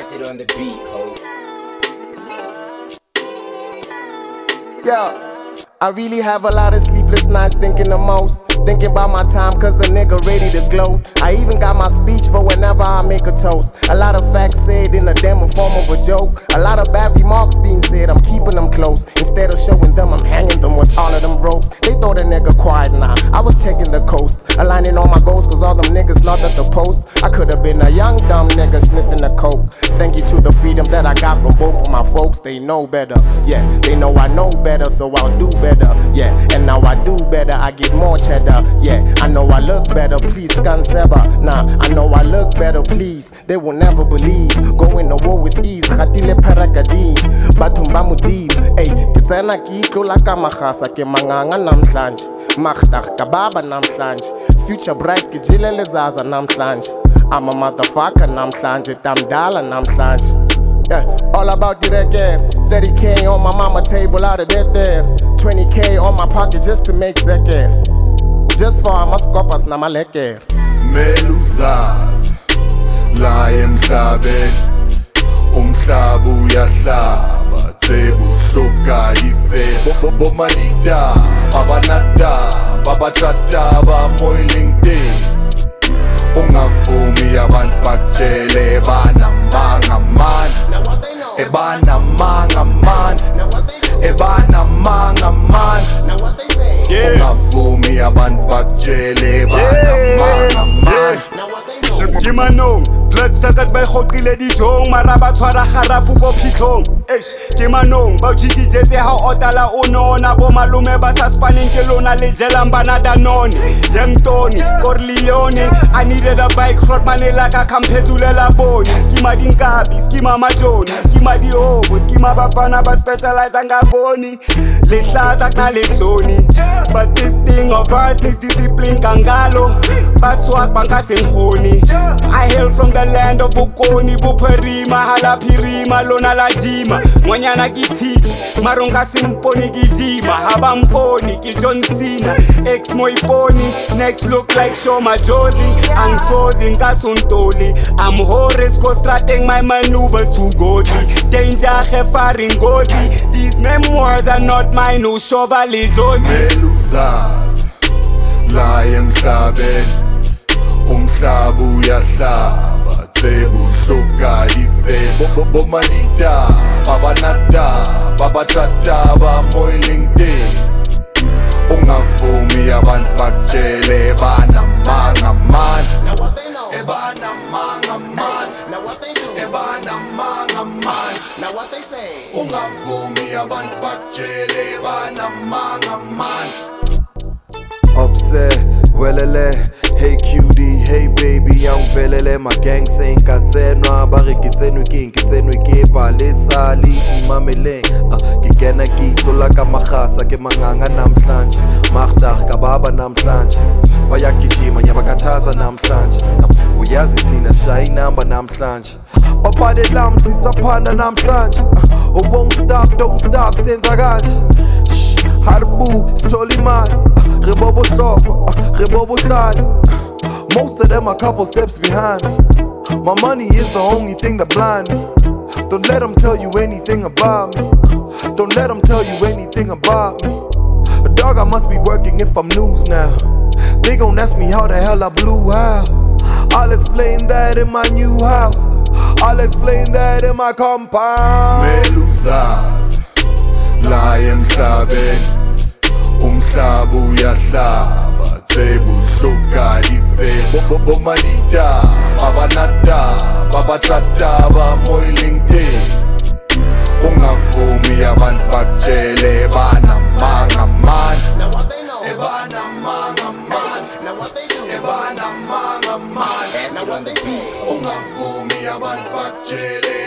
Acid on the beat, ho. Yeah. I really have a lot of sleepless nights thinking the most. Thinking about my time cause the nigga ready to gloat. I even got my speech for whenever I make a toast. A lot of facts said in a demo form of a joke. A lot of bad remarks being said, I'm keeping them close. Instead of showing them, I'm hanging them with all of them ropes. They thought a nigga quiet, nah, I was checking the coast. Aligning all my goals cause all them niggas not at the post. I could've been a young dumb nigga sniffing the coke. Thank you to the freedom that I got from both of my folks. They know better, yeah, they know I know better, so I'll do better. Yeah, and now I do better, I get more cheddar. Yeah, I know I look better, please canceba. Nah, I know I look better, please. They will never believe. Going to war with ease, khatile parakadin. Batumba mudim, ey, kitsena kiko la kamahasa ke manganga namhlanje. Magdag kababa namhlanje. Future bright kijile lezaza namhlanje. I'm a motherfucker namhlanje, damdala namhlanje. Yeah, all about the record. 30K on my mama table out of bed there. 20K on my pocket just to make zeker. Just for amaskopas na maleker. Meluzaz la emhlabeni umhlaba uyahlaba sebusuka ife bomalida babanata babatata bamoyilingde ungavumi abantu bakutshele banamanga man ebanamanga man ebanamanga man ungavumi abantu bakutshele banamanga man Kimanong, bloodsuckers by Hotile Dijong, Maraba Twara Harafu Pitlong. Kimanong, Bauchiti Jete, how Otala Unona, Bomalume Basa Spanning Kelona, Legelambana Danon, Young Tony, Corleone. I needed a bike, Rod Manelaka, Campezuela Bone, Skima Dinkabi, Skima Majoni, Skima Diobo, Skima Bafana, but specialized and Gaboni, Leshazak na Leshoni. But this thing of ours is discipline Kangalo, Baswak Bankas and Honi. I hail from the land of Bukoni, Buperima, Halapirima, Lona Lajima, Mwanyana Giti, Marunga Simponi Gijima, Habamponi, John Cena, Ex Moiponi, next look like Shoma Josie, I'm Sozi, Nkasuntoli, I'm Horace, constructing my maneuvers to godly, danger, Hefaring Gozi, these memoirs are not mine, no Chevalier Josie. Meluzaz la emhlabeni umhlaba uyahlaba sebusuka ife bomalida babanata babatata bamoyilingde ungavumi abantu bakutshele banamanga man ebanamanga man ebanamanga man ungavumi abantu bakutshele banamanga man. Upset, welele, hey cutie, hey baby, young velele, my gang saying katsenwa, bari kitsenwe ke palesali imamele, kikena kitlola ka mahasa ke manganga namhlanje, magdag kababa namhlanje, bayagijima nyabakathaza namhlanje, uyazi thina shy number namhlanje, babade lam sisaphanda namhlanje, won't stop, don't stop, senza kanje. Harbu, stole imali, rebobo soko, rebobo hlali. Most of them a couple steps behind me. My money is the only thing that blind me. Don't let them tell you anything about me. Don't let them tell you anything about me. Dog, I must be working if I'm news now. They gon' ask me how the hell I blew out. I'll explain that in my new house. I'll explain that in my compound. Meluzaz la emhlabeni umhlaba uyahlaba sebusuka ife bomalida babanata babatata bamoyilingde ungavumi abantu bakutshele banamanga man ebanamanga man ebanamanga man Acid on the beat. ungavumi abantu bakutshele